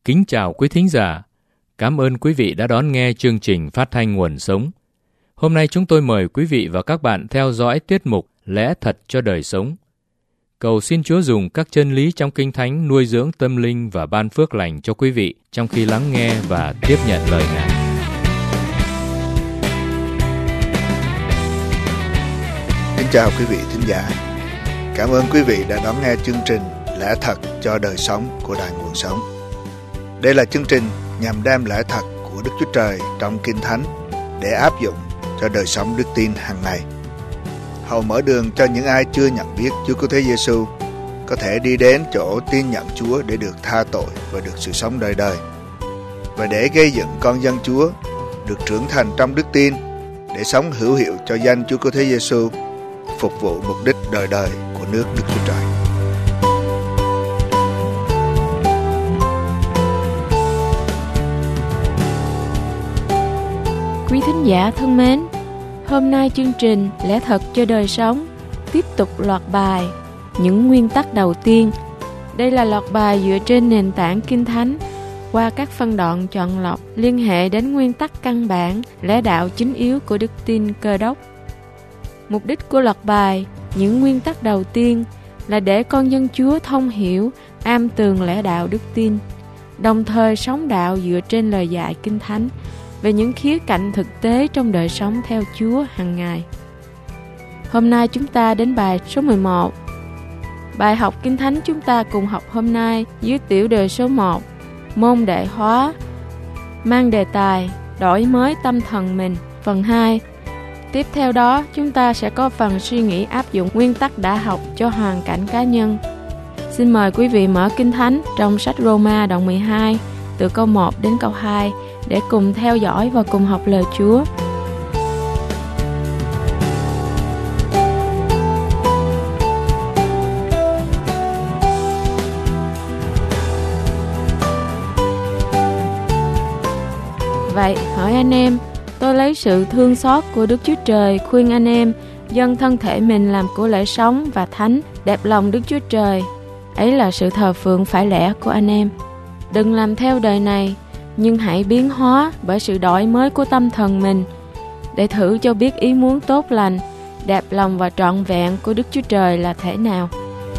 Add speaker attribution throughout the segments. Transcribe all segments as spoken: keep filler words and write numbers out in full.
Speaker 1: Kính chào quý thính giả. Cảm ơn quý vị đã đón nghe chương trình phát thanh Nguồn Sống. Hôm nay chúng tôi mời quý vị và các bạn theo dõi tiết mục Lẽ Thật cho Đời Sống. Cầu xin Chúa dùng các chân lý trong Kinh Thánh nuôi dưỡng tâm linh và ban phước lành cho quý vị trong khi lắng nghe và tiếp nhận lời Ngài.
Speaker 2: Kính chào quý vị thính giả. Cảm ơn quý vị đã đón nghe chương trình Lẽ Thật cho Đời Sống của Đài Nguồn Sống. Đây là chương trình nhằm đem lẽ thật của Đức Chúa Trời trong Kinh Thánh để áp dụng cho đời sống đức tin hàng ngày. Hầu mở đường cho những ai chưa nhận biết Chúa Cứu Thế Giêsu có thể đi đến chỗ tin nhận Chúa để được tha tội và được sự sống đời đời, và để gây dựng con dân Chúa được trưởng thành trong đức tin để sống hữu hiệu cho danh Chúa Cứu Thế Giêsu, phục vụ mục đích đời đời của nước Đức Chúa Trời.
Speaker 3: Quý thính giả thân mến, hôm nay chương trình Lẽ Thật cho Đời Sống tiếp tục loạt bài Những nguyên tắc đầu tiên. Đây là loạt bài dựa trên nền tảng Kinh Thánh qua các phân đoạn chọn lọc liên hệ đến nguyên tắc căn bản, lẽ đạo chính yếu của đức tin Cơ Đốc. Mục đích của loạt bài Những nguyên tắc đầu tiên là để con dân Chúa thông hiểu, am tường lẽ đạo đức tin, đồng thời sống đạo dựa trên lời dạy Kinh Thánh về những khía cạnh thực tế trong đời sống theo Chúa hàng ngày. Hôm nay chúng ta đến bài số mười một. Bài học Kinh Thánh chúng ta cùng học hôm nay dưới tiểu đề số một, môn đệ hóa, mang đề tài đổi mới tâm thần mình, phần hai. Tiếp theo đó chúng ta sẽ có phần suy nghĩ áp dụng nguyên tắc đã học cho hoàn cảnh cá nhân. Xin mời quý vị mở Kinh Thánh trong sách Roma đoạn mười hai từ câu một đến câu hai để cùng theo dõi và cùng học lời Chúa. Vậy hỏi anh em, tôi lấy sự thương xót của Đức Chúa Trời khuyên anh em dâng thân thể mình làm của lễ sống và thánh, đẹp lòng Đức Chúa Trời. Ấy là sự thờ phượng phải lẽ của anh em. Đừng làm theo đời này, nhưng hãy biến hóa bởi sự đổi mới của tâm thần mình, để thử cho biết ý muốn tốt lành, đẹp lòng và trọn vẹn của Đức Chúa Trời là thế nào.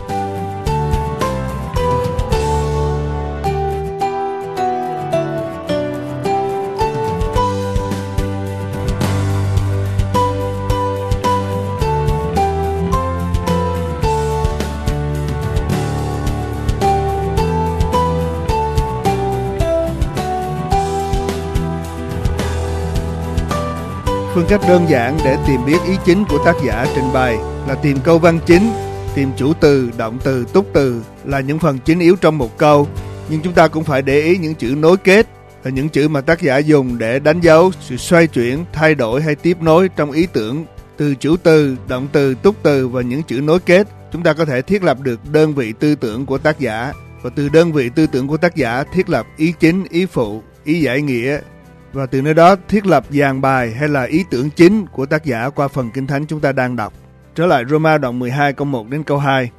Speaker 2: Phương cách đơn giản để tìm biết ý chính của tác giả trình bày là tìm câu văn chính, tìm chủ từ, động từ, túc từ là những phần chính yếu trong một câu, nhưng chúng ta cũng phải để ý những chữ nối kết là những chữ mà tác giả dùng để đánh dấu sự xoay chuyển, thay đổi hay tiếp nối trong ý tưởng. Từ chủ từ, động từ, túc từ và những chữ nối kết, chúng ta có thể thiết lập được đơn vị tư tưởng của tác giả, và từ đơn vị tư tưởng của tác giả thiết lập ý chính, ý phụ, ý giải nghĩa, và từ nơi đó thiết lập dàn bài hay là ý tưởng chính của tác giả qua phần Kinh Thánh chúng ta đang đọc. Trở lại Roma đoạn mười hai câu một đến câu hai.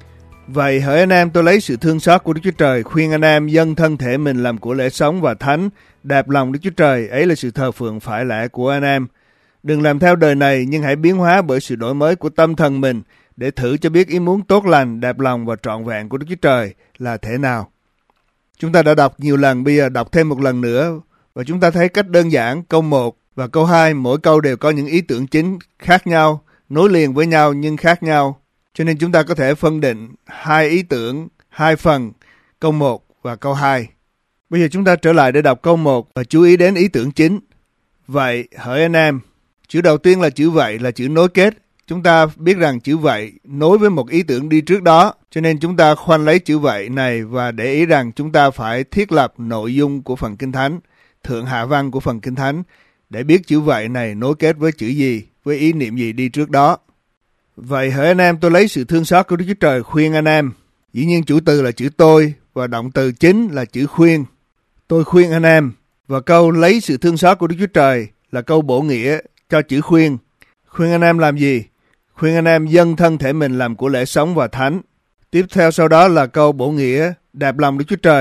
Speaker 2: Vậy hỡi anh em, tôi lấy sự thương xót của Đức Chúa Trời khuyên anh em dâng thân thể mình làm của lễ sống và thánh, đẹp lòng Đức Chúa Trời, ấy là sự thờ phượng phải lẽ của anh em. Đừng làm theo đời này, nhưng hãy biến hóa bởi sự đổi mới của tâm thần mình, để thử cho biết ý muốn tốt lành, đẹp lòng và trọn vẹn của Đức Chúa Trời là thế nào. Chúng ta đã đọc nhiều lần, bây giờ đọc thêm một lần nữa. Và chúng ta thấy cách đơn giản, câu một và câu hai, mỗi câu đều có những ý tưởng chính khác nhau, nối liền với nhau nhưng khác nhau. Cho nên chúng ta có thể phân định hai ý tưởng, hai phần, câu một và câu hai. Bây giờ chúng ta trở lại để đọc câu một và chú ý đến ý tưởng chính. Vậy, hỡi anh em, chữ đầu tiên là chữ vậy là chữ nối kết. Chúng ta biết rằng chữ vậy nối với một ý tưởng đi trước đó, cho nên chúng ta khoanh lấy chữ vậy này và để ý rằng chúng ta phải thiết lập nội dung của phần Kinh Thánh, thượng hạ văn của phần Kinh Thánh, để biết chữ vậy này nối kết với chữ gì, với ý niệm gì đi trước đó. Vậy hỡi anh em, tôi lấy sự thương xót của Đức Chúa Trời khuyên anh em. Dĩ nhiên chủ từ là chữ tôi và động từ chính là chữ khuyên. Tôi khuyên anh em. Và câu lấy sự thương xót của Đức Chúa Trời là câu bổ nghĩa cho chữ khuyên. Khuyên anh em làm gì? Khuyên anh em dâng thân thể mình làm của lễ sống và thánh. Tiếp theo sau đó là câu bổ nghĩa đẹp lòng Đức Chúa Trời.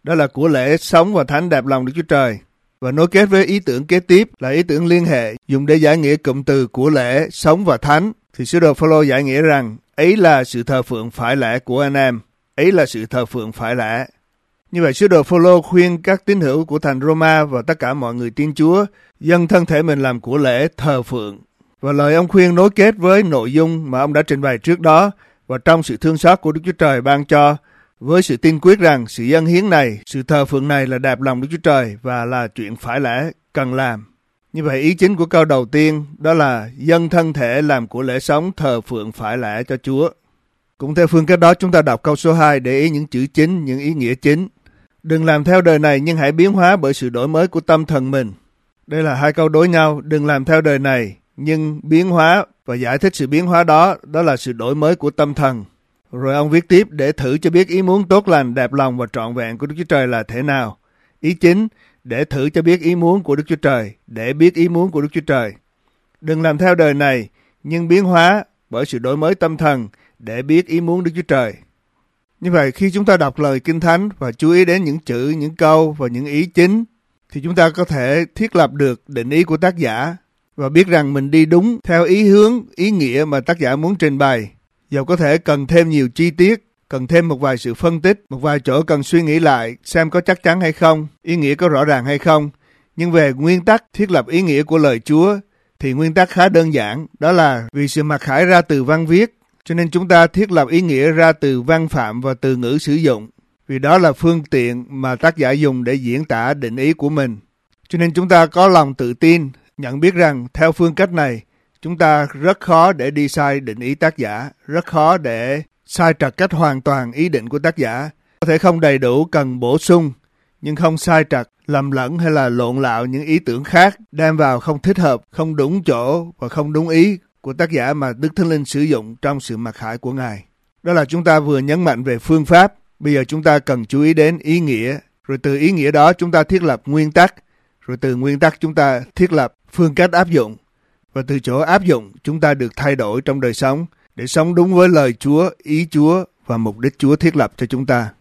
Speaker 2: đó là của lễ sống và thánh đẹp lòng Đức Chúa Trời. Và nối kết với ý tưởng kế tiếp là ý tưởng liên hệ dùng để giải nghĩa cụm từ của lễ, sống và thánh. Thì sứ đồ Phao-lô giải nghĩa rằng ấy là sự thờ phượng phải lẽ của anh em, ấy là sự thờ phượng phải lẽ. Như vậy sứ đồ Phao-lô khuyên các tín hữu của thành Roma và tất cả mọi người tin Chúa dâng thân thể mình làm của lễ thờ phượng. Và lời ông khuyên nối kết với nội dung mà ông đã trình bày trước đó và trong sự thương xót của Đức Chúa Trời ban cho, với sự tin quyết rằng sự dâng hiến này, sự thờ phượng này là đẹp lòng Đức Chúa Trời và là chuyện phải lẽ cần làm. Như vậy ý chính của câu đầu tiên đó là dâng thân thể làm của lễ sống thờ phượng phải lẽ cho Chúa. Cũng theo phương cách đó chúng ta đọc câu số hai để ý những chữ chính, những ý nghĩa chính. Đừng làm theo đời này nhưng hãy biến hóa bởi sự đổi mới của tâm thần mình. Đây là hai câu đối nhau. Đừng làm theo đời này nhưng biến hóa, và giải thích sự biến hóa đó, đó là sự đổi mới của tâm thần. Rồi ông viết tiếp để thử cho biết ý muốn tốt lành, đẹp lòng và trọn vẹn của Đức Chúa Trời là thế nào. Ý chính, để thử cho biết ý muốn của Đức Chúa Trời, để biết ý muốn của Đức Chúa Trời. Đừng làm theo đời này nhưng biến hóa bởi sự đổi mới tâm thần để biết ý muốn Đức Chúa Trời. Như vậy khi chúng ta đọc lời Kinh Thánh và chú ý đến những chữ, những câu và những ý chính, thì chúng ta có thể thiết lập được định ý của tác giả và biết rằng mình đi đúng theo ý hướng, ý nghĩa mà tác giả muốn trình bày. Dẫu có thể cần thêm nhiều chi tiết, cần thêm một vài sự phân tích, một vài chỗ cần suy nghĩ lại xem có chắc chắn hay không, ý nghĩa có rõ ràng hay không. Nhưng về nguyên tắc thiết lập ý nghĩa của lời Chúa thì nguyên tắc khá đơn giản, đó là vì sự mặc khải ra từ văn viết, cho nên chúng ta thiết lập ý nghĩa ra từ văn phạm và từ ngữ sử dụng. Vì đó là phương tiện mà tác giả dùng để diễn tả định ý của mình. Cho nên chúng ta có lòng tự tin, nhận biết rằng theo phương cách này, chúng ta rất khó để đi sai định ý tác giả, rất khó để sai trật cách hoàn toàn ý định của tác giả. Có thể không đầy đủ, cần bổ sung, nhưng không sai trật, lầm lẫn hay là lộn lạo những ý tưởng khác, đem vào không thích hợp, không đúng chỗ và không đúng ý của tác giả mà Đức Thánh Linh sử dụng trong sự mặc khải của Ngài. Đó là chúng ta vừa nhấn mạnh về phương pháp, bây giờ chúng ta cần chú ý đến ý nghĩa, rồi từ ý nghĩa đó chúng ta thiết lập nguyên tắc, rồi từ nguyên tắc chúng ta thiết lập phương cách áp dụng, và từ chỗ áp dụng chúng ta được thay đổi trong đời sống để sống đúng với lời Chúa, ý Chúa và mục đích Chúa thiết lập cho chúng ta.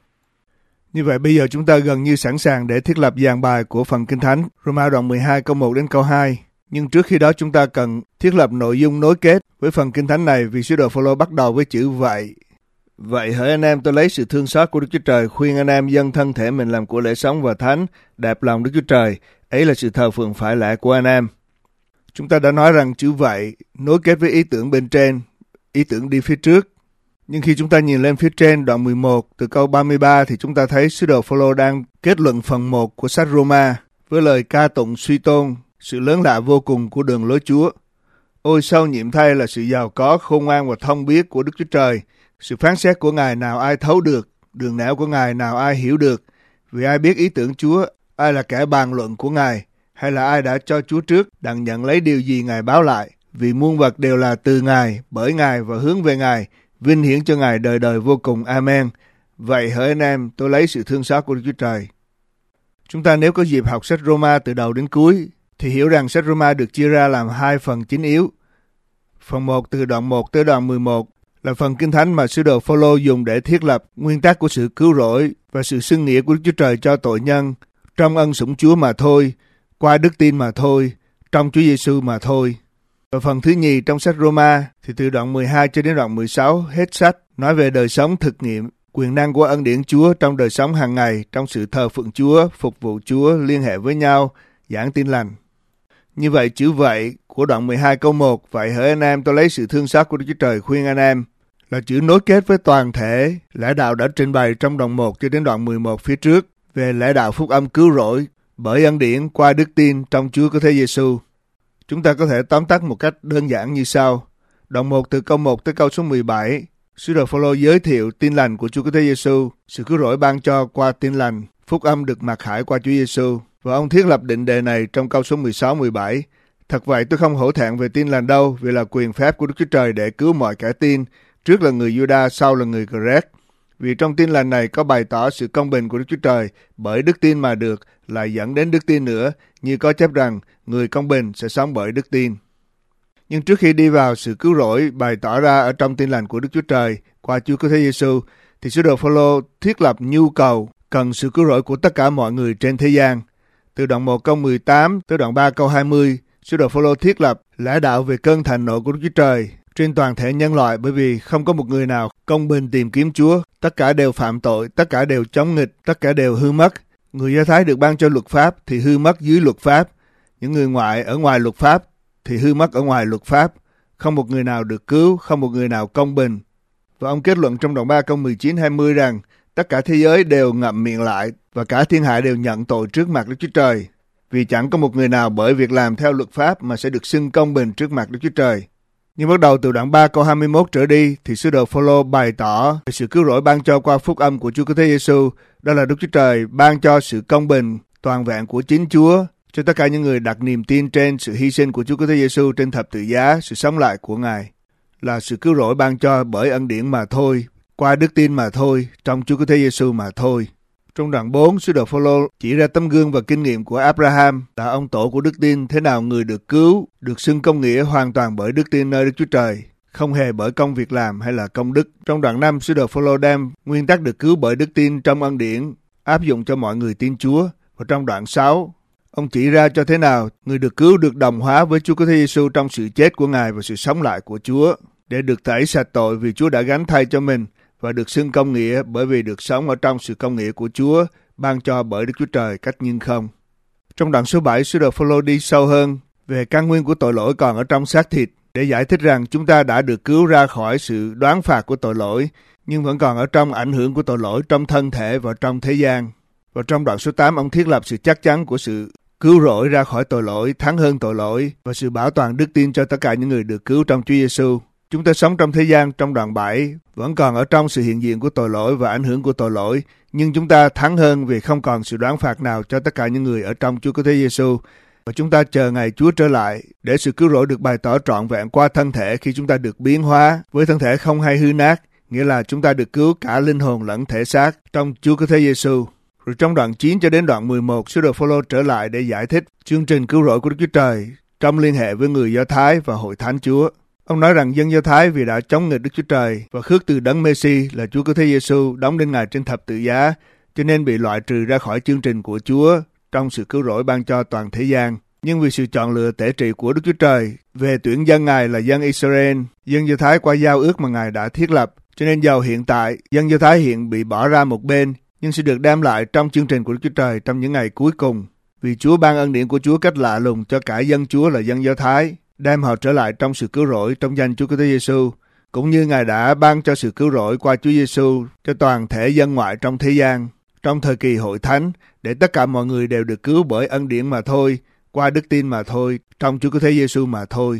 Speaker 2: Như vậy bây giờ chúng ta gần như sẵn sàng để thiết lập dàn bài của phần Kinh Thánh Roma đoạn mười hai câu một đến câu hai. Nhưng trước khi đó chúng ta cần thiết lập nội dung nối kết với phần Kinh Thánh này, vì sứ đồ Phao-lô bắt đầu với chữ vậy. Vậy hỡi anh em, tôi lấy sự thương xót của Đức Chúa Trời khuyên anh em dâng thân thể mình làm của lễ sống và thánh, đẹp lòng Đức Chúa Trời, ấy là sự thờ phượng phải lẽ của anh em. Chúng ta đã nói rằng chữ vậy nối kết với ý tưởng bên trên, ý tưởng đi phía trước. Nhưng khi chúng ta nhìn lên phía trên đoạn mười một từ câu ba mươi ba thì chúng ta thấy sứ đồ Phao-lô đang kết luận phần một của sách Roma với lời ca tụng suy tôn sự lớn lạ vô cùng của đường lối Chúa. Ôi sâu nhiệm thay là sự giàu có, khôn ngoan và thông biết của Đức Chúa Trời. Sự phán xét của Ngài nào ai thấu được, đường nẻo của Ngài nào ai hiểu được. Vì ai biết ý tưởng Chúa, ai là kẻ bàn luận của Ngài, hay là ai đã cho Chúa trước, đặng nhận lấy điều gì Ngài báo lại. Vì muôn vật đều là từ Ngài, bởi Ngài và hướng về Ngài, vinh hiển cho Ngài đời đời vô cùng. Amen. Vậy hỡi anh em, tôi lấy sự thương xót của Đức Chúa Trời. Chúng ta nếu có dịp học sách Roma từ đầu đến cuối, thì hiểu rằng sách Roma được chia ra làm hai phần chính yếu. Phần một từ đoạn một tới đoạn mười một là phần Kinh Thánh mà sứ đồ Phao-lô dùng để thiết lập nguyên tắc của sự cứu rỗi và sự xưng nghĩa của Đức Chúa Trời cho tội nhân trong ân sủng Chúa mà thôi, qua đức tin mà thôi, trong Chúa Giêsu mà thôi. Và phần thứ nhì trong sách Roma thì từ đoạn mười hai cho đến đoạn mười sáu hết sách nói về đời sống thực nghiệm quyền năng của ân điển Chúa trong đời sống hàng ngày, trong sự thờ phượng Chúa, phục vụ Chúa, liên hệ với nhau, giảng tin lành. Như vậy chữ vậy của đoạn mười hai câu một, vậy hỡi anh em, tôi lấy sự thương xót của Đức Chúa Trời khuyên anh em, là chữ nối kết với toàn thể lẽ đạo đã trình bày trong đoạn một cho đến đoạn mười một phía trước về lẽ đạo phúc âm cứu rỗi bởi ân điển qua đức tin trong Chúa của Thế Giêsu. Chúng ta có thể tóm tắt một cách đơn giản như sau. Đoạn một từ câu một tới câu số mười bảy, sứ đồ Phao-lô giới thiệu tin lành của Chúa của Thế Giêsu, sự cứu rỗi ban cho qua tin lành, phúc âm được mặc khải qua Chúa Giêsu. Và ông thiết lập định đề này trong câu số mười sáu mười bảy. Thật vậy tôi không hổ thẹn về tin lành đâu, vì là quyền phép của Đức Chúa Trời để cứu mọi kẻ tin, trước là người Giu-đa, sau là người Gờ-rét. Vì trong tin lành này có bày tỏ sự công bình của Đức Chúa Trời, bởi đức tin mà được lại dẫn đến đức tin nữa, như có chép rằng người công bình sẽ sống bởi đức tin. Nhưng trước khi đi vào sự cứu rỗi bày tỏ ra ở trong tin lành của Đức Chúa Trời qua Chúa của Thế Giêsu, thì sứ đồ Phao-lô thiết lập nhu cầu cần sự cứu rỗi của tất cả mọi người trên thế gian. Từ đoạn một câu mười tám tới đoạn ba câu hai mươi, sứ đồ Phôlô thiết lập lẽ đạo về cơn thạnh nộ của Đức Chúa Trời trên toàn thể nhân loại, bởi vì không có một người nào công bình tìm kiếm Chúa. Tất cả đều phạm tội, tất cả đều chống nghịch, tất cả đều hư mất. Người Do Thái được ban cho luật pháp thì hư mất dưới luật pháp. Những người ngoại ở ngoài luật pháp thì hư mất ở ngoài luật pháp. Không một người nào được cứu, không một người nào công bình. Và ông kết luận trong đoạn ba câu mười chín hai mươi rằng tất cả thế giới đều ngậm miệng lại và cả thiên hạ đều nhận tội trước mặt Đức Chúa Trời. Vì chẳng có một người nào bởi việc làm theo luật pháp mà sẽ được xưng công bình trước mặt Đức Chúa Trời. Nhưng bắt đầu từ đoạn ba câu hai mươi mốt trở đi thì sứ đồ Phôlô bày tỏ về sự cứu rỗi ban cho qua phúc âm của Chúa Cứu Thế Giêsu, đó là Đức Chúa Trời ban cho sự công bình toàn vẹn của chính Chúa cho tất cả những người đặt niềm tin trên sự hy sinh của Chúa Cứu Thế Giêsu trên thập tự giá, sự sống lại của Ngài, là sự cứu rỗi ban cho bởi ân điển mà thôi, qua đức tin mà thôi, trong Chúa Cứu Thế Giêsu mà thôi. Trong đoạn bốn, sứ đồ Phôlô chỉ ra tấm gương và kinh nghiệm của Abraham, là ông tổ của đức tin, thế nào người được cứu, được xưng công nghĩa hoàn toàn bởi đức tin nơi Đức Chúa Trời, không hề bởi công việc làm hay là công đức. Trong đoạn năm, sứ đồ Phôlô đem nguyên tắc được cứu bởi đức tin trong ân điển áp dụng cho mọi người tin Chúa. Và trong đoạn sáu, ông chỉ ra cho thế nào người được cứu được đồng hóa với Chúa Cứu Thế Giêsu trong sự chết của Ngài và sự sống lại của Chúa, để được tẩy sạch tội vì Chúa đã gánh thay cho mình, và được xưng công nghĩa bởi vì được sống ở trong sự công nghĩa của Chúa ban cho bởi Đức Chúa Trời cách nhưng không. Trong đoạn số bảy, sứ đồ Phôlô đi sâu hơn về căn nguyên của tội lỗi còn ở trong xác thịt, để giải thích rằng chúng ta đã được cứu ra khỏi sự đoán phạt của tội lỗi, nhưng vẫn còn ở trong ảnh hưởng của tội lỗi trong thân thể và trong thế gian. Và trong đoạn số tám, ông thiết lập sự chắc chắn của sự cứu rỗi ra khỏi tội lỗi, thắng hơn tội lỗi, và sự bảo toàn đức tin cho tất cả những người được cứu trong Chúa Giêsu. Chúng ta sống trong thế gian trong đoạn bảy vẫn còn ở trong sự hiện diện của tội lỗi và ảnh hưởng của tội lỗi, nhưng chúng ta thắng hơn vì không còn sự đoán phạt nào cho tất cả những người ở trong Chúa Cứu Thế Giêsu. Và chúng ta chờ ngày Chúa trở lại để sự cứu rỗi được bày tỏ trọn vẹn qua thân thể khi chúng ta được biến hóa với thân thể không hay hư nát, nghĩa là chúng ta được cứu cả linh hồn lẫn thể xác trong Chúa Cứu Thế Giêsu. Rồi trong đoạn chín cho đến đoạn mười một, sứ đồ Phôlô trở lại để giải thích chương trình cứu rỗi của Đức Chúa Trời trong liên hệ với người Do Thái và hội thánh Chúa. Ông nói rằng dân Do Thái vì đã chống nghịch Đức Chúa Trời và khước từ Đấng Mê-si là Chúa Cứu Thế Giêsu đóng đinh Ngài trên thập tự giá, cho nên bị loại trừ ra khỏi chương trình của Chúa trong sự cứu rỗi ban cho toàn thế gian. Nhưng vì sự chọn lựa tể trị của Đức Chúa Trời về tuyển dân Ngài là dân Israel, dân Do Thái qua giao ước mà Ngài đã thiết lập, cho nên dầu hiện tại dân Do Thái hiện bị bỏ ra một bên, nhưng sẽ được đem lại trong chương trình của Đức Chúa Trời trong những ngày cuối cùng. Vì Chúa ban ân điển của Chúa cách lạ lùng cho cả dân Chúa là dân Do Thái, đem họ trở lại trong sự cứu rỗi trong danh Chúa Cứu Thế Giêsu, cũng như Ngài đã ban cho sự cứu rỗi qua Chúa Giêsu cho toàn thể dân ngoại trong thế gian, trong thời kỳ hội thánh, để tất cả mọi người đều được cứu bởi ân điển mà thôi, qua đức tin mà thôi, trong Chúa Cứu Thế Giêsu mà thôi.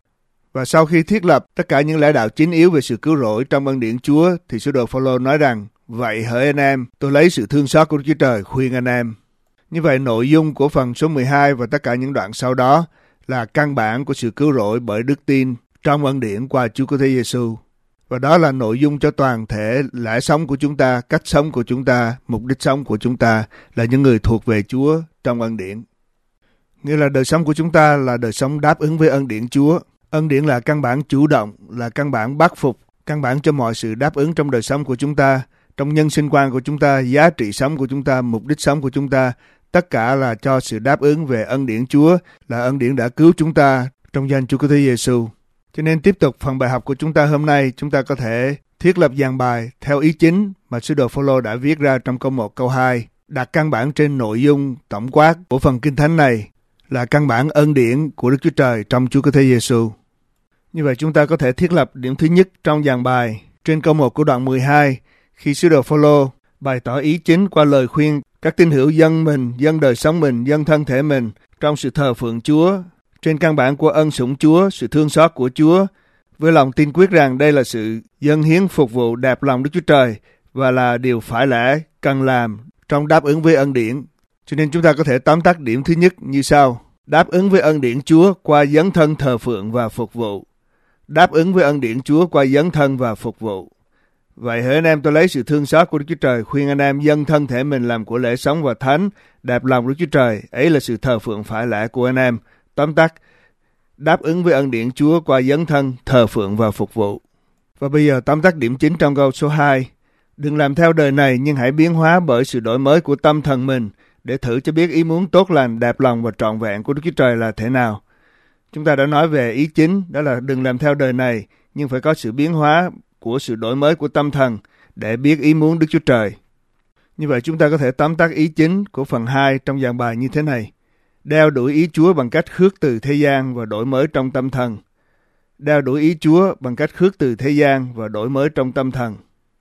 Speaker 2: Và sau khi thiết lập tất cả những lẽ đạo chính yếu về sự cứu rỗi trong ân điển Chúa, thì sứ đồ Phôlô nói rằng: vậy hỡi anh em, tôi lấy sự thương xót của Đức Chúa Trời khuyên anh em. Như vậy, nội dung của phần số mười hai và tất cả những đoạn sau đó là căn bản của sự cứu rỗi bởi đức tin trong ân điển qua Chúa Cứu Thế Giêsu. Và đó là nội dung cho toàn thể lẽ sống của chúng ta, cách sống của chúng ta, mục đích sống của chúng ta là những người thuộc về Chúa trong ân điển. Nghĩa là đời sống của chúng ta là đời sống đáp ứng với ân điển Chúa. Ân điển là căn bản chủ động, là căn bản bắt phục, căn bản cho mọi sự đáp ứng trong đời sống của chúng ta, trong nhân sinh quan của chúng ta, giá trị sống của chúng ta, mục đích sống của chúng ta. Tất cả là cho sự đáp ứng về ân điển Chúa, là ân điển đã cứu chúng ta trong danh Chúa Cứu Thế Giêsu. Cho nên tiếp tục phần bài học của chúng ta hôm nay, chúng ta có thể thiết lập dàn bài theo ý chính mà sứ đồ Phôlô đã viết ra trong câu một, câu hai, đặt căn bản trên nội dung tổng quát của phần Kinh Thánh này là căn bản ân điển của Đức Chúa Trời trong Chúa Cứu Thế Giêsu. Như vậy chúng ta có thể thiết lập điểm thứ nhất trong dàn bài trên câu một của đoạn mười hai, khi sứ đồ Phôlô bày tỏ ý chính qua lời khuyên các tín hữu dâng mình, dâng đời sống mình, dâng thân thể mình trong sự thờ phượng Chúa, trên căn bản của ân sủng Chúa, sự thương xót của Chúa, với lòng tin quyết rằng đây là sự dâng hiến phục vụ đẹp lòng Đức Chúa Trời và là điều phải lẽ cần làm trong đáp ứng với ân điển. Cho nên chúng ta có thể tóm tắt điểm thứ nhất như sau: đáp ứng với ân điển Chúa qua dấn thân thờ phượng và phục vụ. Đáp ứng với ân điển Chúa qua dấn thân và phục vụ. Vậy hỡi anh em, tôi lấy sự thương xót của Đức Chúa Trời khuyên anh em dâng thân thể mình làm của lễ sống và thánh, đẹp lòng Đức Chúa Trời, ấy là sự thờ phượng phải lẽ của anh em. Tóm tắt, đáp ứng với ân điển Chúa qua dấn thân, thờ phượng và phục vụ. Và bây giờ tóm tắt điểm chính trong câu số hai. Đừng làm theo đời này, nhưng hãy biến hóa bởi sự đổi mới của tâm thần mình để thử cho biết ý muốn tốt lành, đẹp lòng và trọn vẹn của Đức Chúa Trời là thế nào. Chúng ta đã nói về ý chính, đó là đừng làm theo đời này, nhưng phải có sự biến hóa của sự đổi mới của tâm thần để biết ý muốn Đức Chúa Trời. Như vậy chúng ta có thể tóm tắt ý chính của phần hai trong giảng bài như thế này. Đeo đuổi ý Chúa bằng cách khước từ thế gian và đổi mới trong tâm thần. Đeo đuổi ý Chúa bằng cách khước từ thế gian và đổi mới trong tâm thần.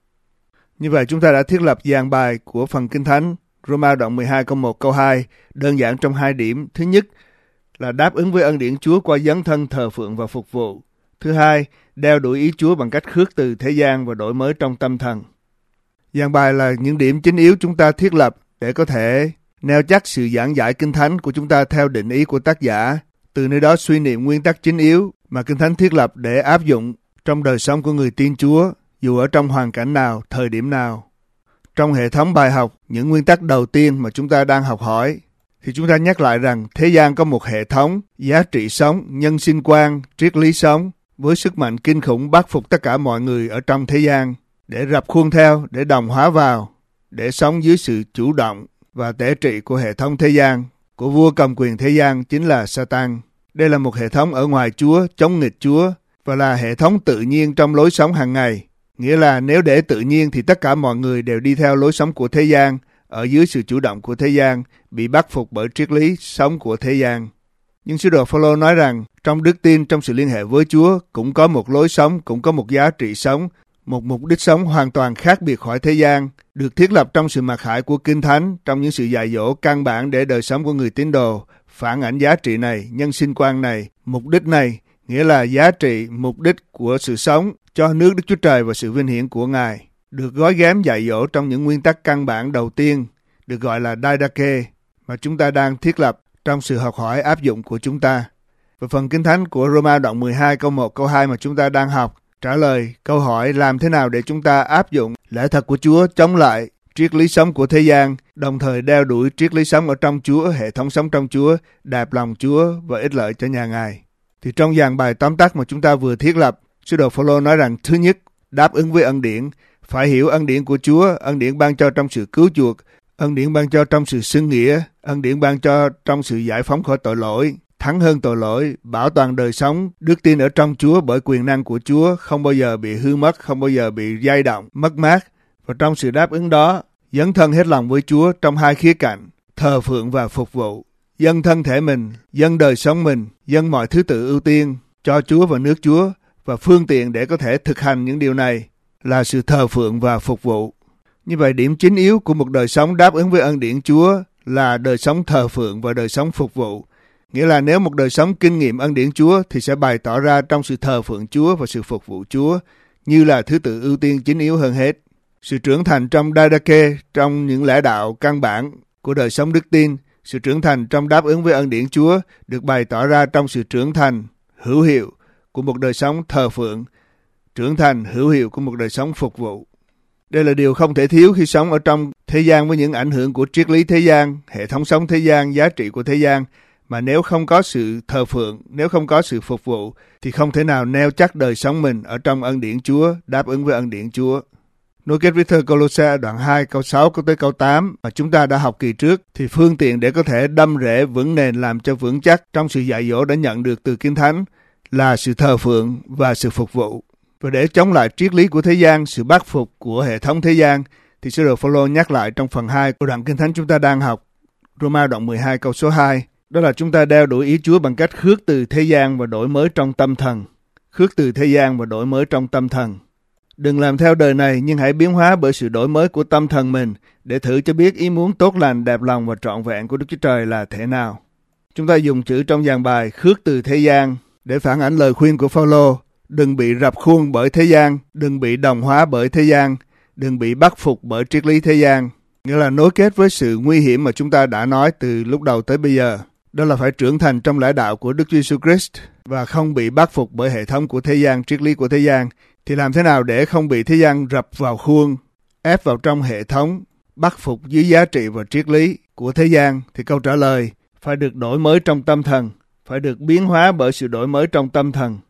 Speaker 2: Như vậy chúng ta đã thiết lập giảng bài của phần Kinh Thánh Roma đoạn mười hai câu một câu hai đơn giản trong hai điểm. Thứ nhất là đáp ứng với ân điển Chúa qua dấn thân thờ phượng và phục vụ. Thứ hai, đeo đuổi ý Chúa bằng cách khước từ thế gian và đổi mới trong tâm thần. Giảng bài là những điểm chính yếu chúng ta thiết lập để có thể nêu chắc sự giảng giải Kinh Thánh của chúng ta theo định ý của tác giả. Từ nơi đó suy niệm nguyên tắc chính yếu mà Kinh Thánh thiết lập để áp dụng trong đời sống của người tin Chúa, dù ở trong hoàn cảnh nào, thời điểm nào. Trong hệ thống bài học, những nguyên tắc đầu tiên mà chúng ta đang học hỏi, thì chúng ta nhắc lại rằng thế gian có một hệ thống, giá trị sống, nhân sinh quan, triết lý sống, với sức mạnh kinh khủng bắt phục tất cả mọi người ở trong thế gian, để rập khuôn theo, để đồng hóa vào, để sống dưới sự chủ động và tể trị của hệ thống thế gian, của vua cầm quyền thế gian chính là Satan. Đây là một hệ thống ở ngoài Chúa, chống nghịch Chúa, và là hệ thống tự nhiên trong lối sống hàng ngày. Nghĩa là nếu để tự nhiên thì tất cả mọi người đều đi theo lối sống của thế gian, ở dưới sự chủ động của thế gian, bị bắt phục bởi triết lý sống của thế gian. Nhưng sứ đồ Phao-lô nói rằng trong đức tin, trong sự liên hệ với Chúa cũng có một lối sống, cũng có một giá trị sống, một mục đích sống hoàn toàn khác biệt khỏi thế gian, được thiết lập trong sự mặc khải của Kinh Thánh, trong những sự dạy dỗ căn bản để đời sống của người tín đồ phản ảnh giá trị này, nhân sinh quan này, mục đích này, nghĩa là giá trị, mục đích của sự sống cho nước Đức Chúa Trời và sự vinh hiển của Ngài, được gói ghém dạy dỗ trong những nguyên tắc căn bản đầu tiên, được gọi là Didache, mà chúng ta đang thiết lập trong sự học hỏi áp dụng của chúng ta. Và phần Kinh Thánh của Roma đoạn mười hai câu một câu hai mà chúng ta đang học trả lời câu hỏi làm thế nào để chúng ta áp dụng lẽ thật của Chúa chống lại triết lý sống của thế gian, đồng thời đeo đuổi triết lý sống ở trong Chúa, hệ thống sống trong Chúa, đẹp lòng Chúa và ích lợi cho nhà Ngài. Thì trong dàn bài tóm tắt mà chúng ta vừa thiết lập, sứ đồ Phao-lô nói rằng thứ nhất, đáp ứng với ân điển, phải hiểu ân điển của Chúa, ân điển ban cho trong sự cứu chuộc, ân điển ban cho trong sự xưng nghĩa, ân điển ban cho trong sự giải phóng khỏi tội lỗi, thắng hơn tội lỗi, bảo toàn đời sống, đức tin ở trong Chúa bởi quyền năng của Chúa, không bao giờ bị hư mất, không bao giờ bị dao động, mất mát. Và trong sự đáp ứng đó, dấn thân hết lòng với Chúa trong hai khía cạnh, thờ phượng và phục vụ. Dâng thân thể mình, dâng đời sống mình, dâng mọi thứ tự ưu tiên cho Chúa và nước Chúa, và phương tiện để có thể thực hành những điều này là sự thờ phượng và phục vụ. Như vậy, điểm chính yếu của một đời sống đáp ứng với ân điển Chúa là đời sống thờ phượng và đời sống phục vụ. Nghĩa là nếu một đời sống kinh nghiệm ân điển Chúa thì sẽ bày tỏ ra trong sự thờ phượng Chúa và sự phục vụ Chúa như là thứ tự ưu tiên chính yếu hơn hết. Sự trưởng thành trong Didache, trong những lẽ đạo căn bản của đời sống đức tin, sự trưởng thành trong đáp ứng với ân điển Chúa được bày tỏ ra trong sự trưởng thành hữu hiệu của một đời sống thờ phượng, trưởng thành hữu hiệu của một đời sống phục vụ. Đây là điều không thể thiếu khi sống ở trong thế gian với những ảnh hưởng của triết lý thế gian, hệ thống sống thế gian, giá trị của thế gian. Mà nếu không có sự thờ phượng, nếu không có sự phục vụ, thì không thể nào neo chắc đời sống mình ở trong ân điển Chúa, đáp ứng với ân điển Chúa. Nối kết với thơ Cô-lô-se đoạn hai câu sáu câu tới câu tám mà chúng ta đã học kỳ trước, thì phương tiện để có thể đâm rễ vững nền làm cho vững chắc trong sự dạy dỗ đã nhận được từ Kinh Thánh là sự thờ phượng và sự phục vụ. Và để chống lại triết lý của thế gian, sự bắt phục của hệ thống thế gian, thì sứ đồ Phao-lô nhắc lại trong phần hai của đoạn Kinh Thánh chúng ta đang học, Roma đoạn mười hai câu số hai. Đó là chúng ta đeo đuổi ý Chúa bằng cách khước từ thế gian và đổi mới trong tâm thần. Khước từ thế gian và đổi mới trong tâm thần. Đừng làm theo đời này, nhưng hãy biến hóa bởi sự đổi mới của tâm thần mình để thử cho biết ý muốn tốt lành, đẹp lòng và trọn vẹn của Đức Chúa Trời là thế nào. Chúng ta dùng chữ trong dàn bài khước từ thế gian để phản ảnh lời khuyên của Phao-lô. Đừng bị rập khuôn bởi thế gian, đừng bị đồng hóa bởi thế gian, đừng bị bắt phục bởi triết lý thế gian. Nghĩa là nối kết với sự nguy hiểm mà chúng ta đã nói từ lúc đầu tới bây giờ. Đó là phải trưởng thành trong lẽ đạo của Đức Chúa Giêsu Christ và không bị bắt phục bởi hệ thống của thế gian, triết lý của thế gian. Thì làm thế nào để không bị thế gian rập vào khuôn, ép vào trong hệ thống, bắt phục dưới giá trị và triết lý của thế gian? Thì câu trả lời phải được đổi mới trong tâm thần, phải được biến hóa bởi sự đổi mới trong tâm thần.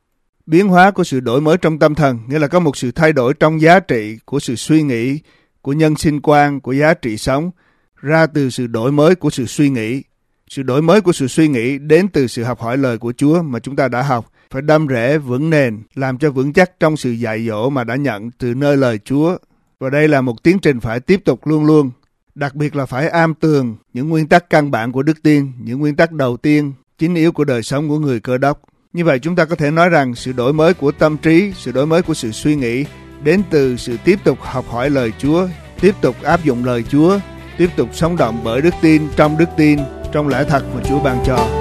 Speaker 2: biến hóa của sự đổi mới trong tâm thần, nghĩa là có một sự thay đổi trong giá trị của sự suy nghĩ, của nhân sinh quan, của giá trị sống, ra từ sự đổi mới của sự suy nghĩ. Sự đổi mới của sự suy nghĩ đến từ sự học hỏi lời của Chúa mà chúng ta đã học, phải đâm rễ vững nền, làm cho vững chắc trong sự dạy dỗ mà đã nhận từ nơi lời Chúa. Và đây là một tiến trình phải tiếp tục luôn luôn, đặc biệt là phải am tường những nguyên tắc căn bản của đức tin, những nguyên tắc đầu tiên, chính yếu của đời sống của người Cơ Đốc. Như vậy chúng ta có thể nói rằng sự đổi mới của tâm trí, sự đổi mới của sự suy nghĩ đến từ sự tiếp tục học hỏi lời Chúa, tiếp tục áp dụng lời Chúa, tiếp tục sống động bởi đức tin, trong đức tin, trong lẽ thật mà Chúa ban cho.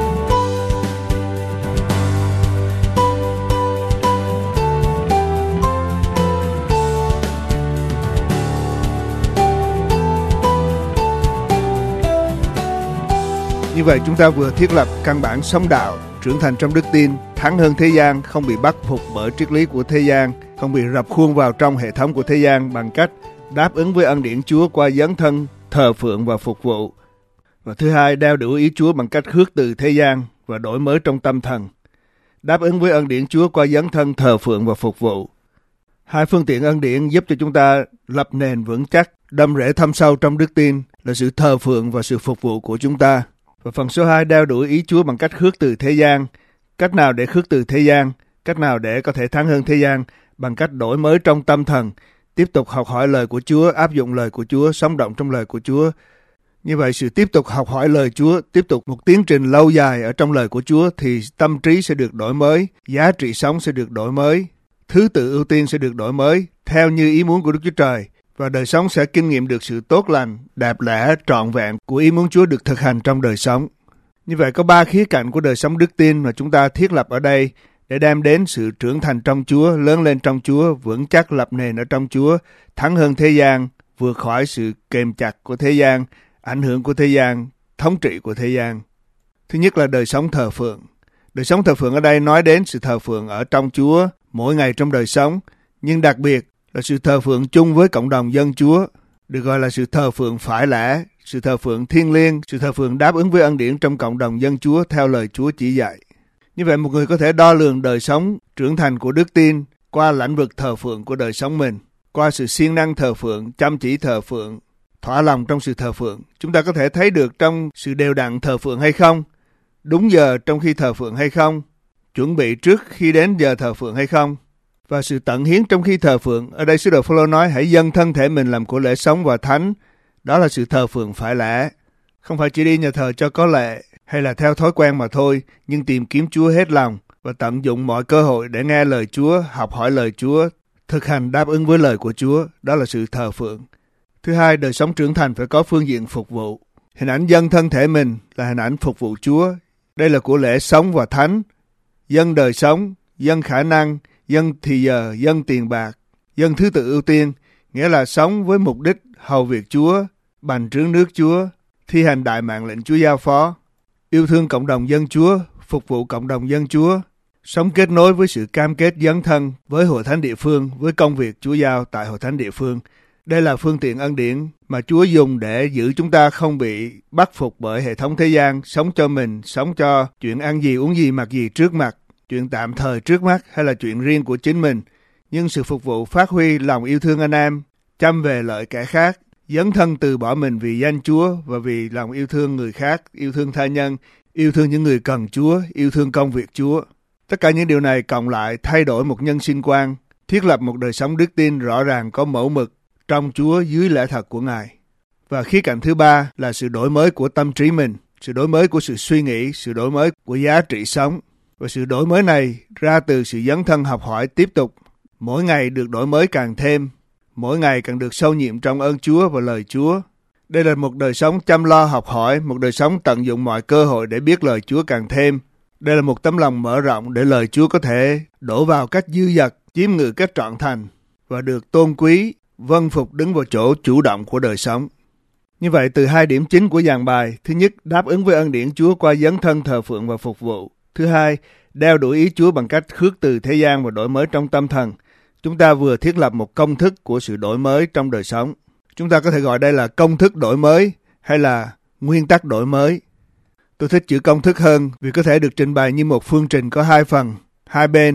Speaker 2: Như vậy chúng ta vừa thiết lập căn bản sống đạo, trưởng thành trong đức tin, thắng hơn thế gian, không bị bắt phục bởi triết lý của thế gian, không bị rập khuôn vào trong hệ thống của thế gian bằng cách đáp ứng với ân điển Chúa qua dấn thân, thờ phượng và phục vụ. Và thứ hai, đeo đuổi ý Chúa bằng cách khước từ thế gian và đổi mới trong tâm thần. Đáp ứng với ân điển Chúa qua dấn thân, thờ phượng và phục vụ. Hai phương tiện ân điển giúp cho chúng ta lập nền vững chắc, đâm rễ thâm sâu trong đức tin là sự thờ phượng và sự phục vụ của chúng ta. Và phần số hai, đeo đuổi ý Chúa bằng cách khước từ thế gian. Cách nào để khước từ thế gian? Cách nào để có thể thắng hơn thế gian? Bằng cách đổi mới trong tâm thần, tiếp tục học hỏi lời của Chúa, áp dụng lời của Chúa, sống động trong lời của Chúa. Như vậy, sự tiếp tục học hỏi lời Chúa, tiếp tục một tiến trình lâu dài ở trong lời của Chúa thì tâm trí sẽ được đổi mới, giá trị sống sẽ được đổi mới, thứ tự ưu tiên sẽ được đổi mới theo như ý muốn của Đức Chúa Trời. Và đời sống sẽ kinh nghiệm được sự tốt lành, đẹp lẽ, trọn vẹn của ý muốn Chúa được thực hành trong đời sống. Như vậy có ba khía cạnh của đời sống đức tin mà chúng ta thiết lập ở đây để đem đến sự trưởng thành trong Chúa, lớn lên trong Chúa, vững chắc lập nền ở trong Chúa, thắng hơn thế gian, vượt khỏi sự kềm chặt của thế gian, ảnh hưởng của thế gian, thống trị của thế gian. Thứ nhất là đời sống thờ phượng. Đời sống thờ phượng ở đây nói đến sự thờ phượng ở trong Chúa mỗi ngày trong đời sống, nhưng đặc biệt là sự thờ phượng chung với cộng đồng dân Chúa, được gọi là sự thờ phượng phải lẽ, sự thờ phượng thiêng liêng, sự thờ phượng đáp ứng với ân điển trong cộng đồng dân Chúa theo lời Chúa chỉ dạy. Như vậy một người có thể đo lường đời sống trưởng thành của đức tin qua lĩnh vực thờ phượng của đời sống mình, qua sự siêng năng thờ phượng, chăm chỉ thờ phượng, thỏa lòng trong sự thờ phượng. Chúng ta có thể thấy được trong sự đều đặn thờ phượng hay không, đúng giờ trong khi thờ phượng hay không, chuẩn bị trước khi đến giờ thờ phượng hay không, và sự tận hiến trong khi thờ phượng. Ở đây sứ đồ Phêrô nói hãy dâng thân thể mình làm của lễ sống và thánh. Đó là sự thờ phượng phải lẽ. Không phải chỉ đi nhà thờ cho có lệ hay là theo thói quen mà thôi, nhưng tìm kiếm Chúa hết lòng và tận dụng mọi cơ hội để nghe lời Chúa, học hỏi lời Chúa, thực hành đáp ứng với lời của Chúa. Đó là sự thờ phượng. Thứ hai, đời sống trưởng thành phải có phương diện phục vụ. Hình ảnh dâng thân thể mình là hình ảnh phục vụ Chúa. Đây là của lễ sống và thánh. Dâng đời sống, dâng khả năng, dâng thì giờ, dâng tiền bạc, dâng thứ tự ưu tiên, nghĩa là sống với mục đích hầu việc Chúa, bành trướng nước Chúa, thi hành đại mạng lệnh Chúa giao phó, yêu thương cộng đồng dân Chúa, phục vụ cộng đồng dân Chúa, sống kết nối với sự cam kết dấn thân với hội thánh địa phương, với công việc Chúa giao tại hội thánh địa phương. Đây là phương tiện ân điển mà Chúa dùng để giữ chúng ta không bị bắt phục bởi hệ thống thế gian, sống cho mình, sống cho chuyện ăn gì, uống gì, mặc gì trước mặt, chuyện tạm thời trước mắt hay là chuyện riêng của chính mình. Nhưng sự phục vụ phát huy lòng yêu thương anh em, chăm về lợi kẻ khác, dấn thân từ bỏ mình vì danh Chúa và vì lòng yêu thương người khác, yêu thương tha nhân, yêu thương những người cần Chúa, yêu thương công việc Chúa. Tất cả những điều này cộng lại thay đổi một nhân sinh quan, thiết lập một đời sống đức tin rõ ràng có mẫu mực trong Chúa dưới lẽ thật của Ngài. Và khía cạnh thứ ba là sự đổi mới của tâm trí mình, sự đổi mới của sự suy nghĩ, sự đổi mới của giá trị sống. Và sự đổi mới này ra từ sự dấn thân học hỏi tiếp tục, mỗi ngày được đổi mới càng thêm, mỗi ngày càng được sâu nhiệm trong ơn Chúa và lời Chúa. Đây là một đời sống chăm lo học hỏi, một đời sống tận dụng mọi cơ hội để biết lời Chúa càng thêm. Đây là một tấm lòng mở rộng để lời Chúa có thể đổ vào cách dư dật, chiếm ngự cách trọn thành và được tôn quý, vâng phục đứng vào chỗ chủ động của đời sống. Như vậy, từ hai điểm chính của dàn bài, thứ nhất, đáp ứng với ân điển Chúa qua dấn thân thờ phượng và phục vụ. Thứ hai, đeo đuổi ý Chúa bằng cách khước từ thế gian và đổi mới trong tâm thần. Chúng ta vừa thiết lập một công thức của sự đổi mới trong đời sống. Chúng ta có thể gọi đây là công thức đổi mới hay là nguyên tắc đổi mới. Tôi thích chữ công thức hơn vì có thể được trình bày như một phương trình có hai phần, hai bên.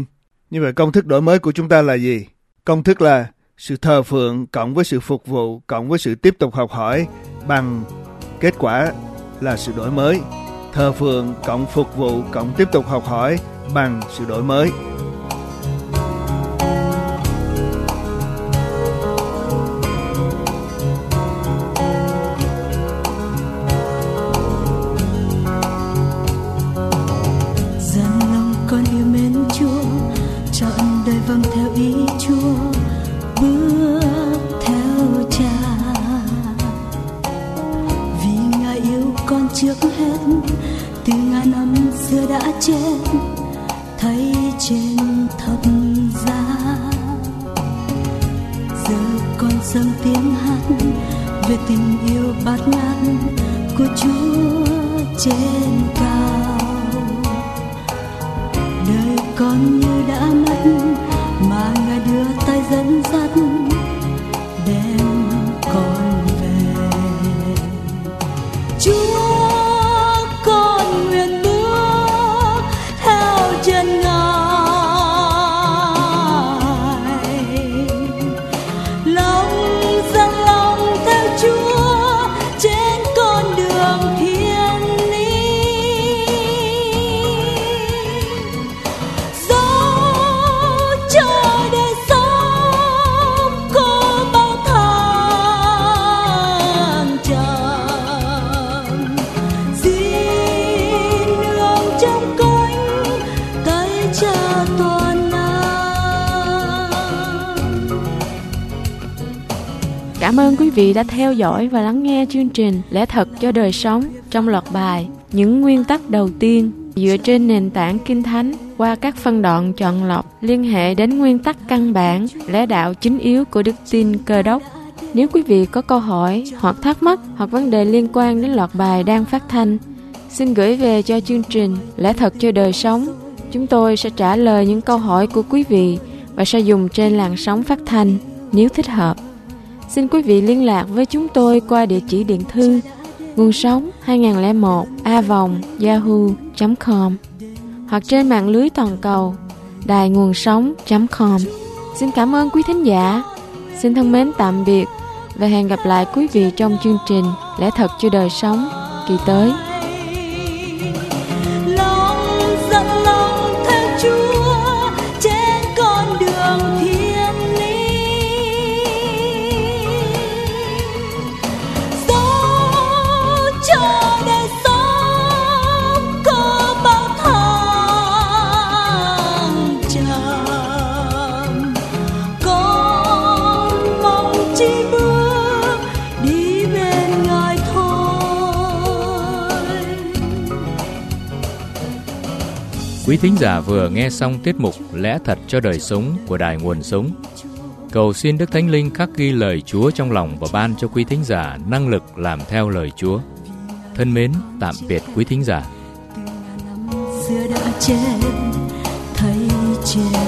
Speaker 2: Như vậy công thức đổi mới của chúng ta là gì? Công thức là sự thờ phượng cộng với sự phục vụ cộng với sự tiếp tục học hỏi bằng kết quả là sự đổi mới. Thờ phượng cộng phục vụ cộng tiếp tục học hỏi bằng sự đổi mới.
Speaker 3: Cảm ơn quý vị đã theo dõi và lắng nghe chương trình Lẽ Thật cho Đời Sống trong loạt bài Những Nguyên Tắc Đầu Tiên dựa trên nền tảng Kinh Thánh qua các phân đoạn chọn lọc liên hệ đến nguyên tắc căn bản, lẽ đạo chính yếu của đức tin Cơ Đốc. Nếu quý vị có câu hỏi hoặc thắc mắc hoặc vấn đề liên quan đến loạt bài đang phát thanh, xin gửi về cho chương trình Lẽ Thật cho Đời Sống. Chúng tôi sẽ trả lời những câu hỏi của quý vị và sẽ dùng trên làn sóng phát thanh nếu thích hợp. Xin quý vị liên lạc với chúng tôi qua địa chỉ điện thư nguồn sống hai không một a vòng yahoo chấm com hoặc trên mạng lưới toàn cầu đài nguồn sống chấm com. Xin cảm ơn quý thính giả. Xin thân mến tạm biệt và hẹn gặp lại quý vị trong chương trình Lẽ Thật cho Đời Sống kỳ tới.
Speaker 1: Quý thính giả vừa nghe xong tiết mục Lẽ Thật cho Đời Sống của Đài Nguồn Sống. Cầu xin Đức Thánh Linh khắc ghi lời Chúa trong lòng và ban cho quý thính giả năng lực làm theo lời Chúa. Thân mến, tạm biệt quý thính giả.
Speaker 4: Xưa đã chết, thấy trên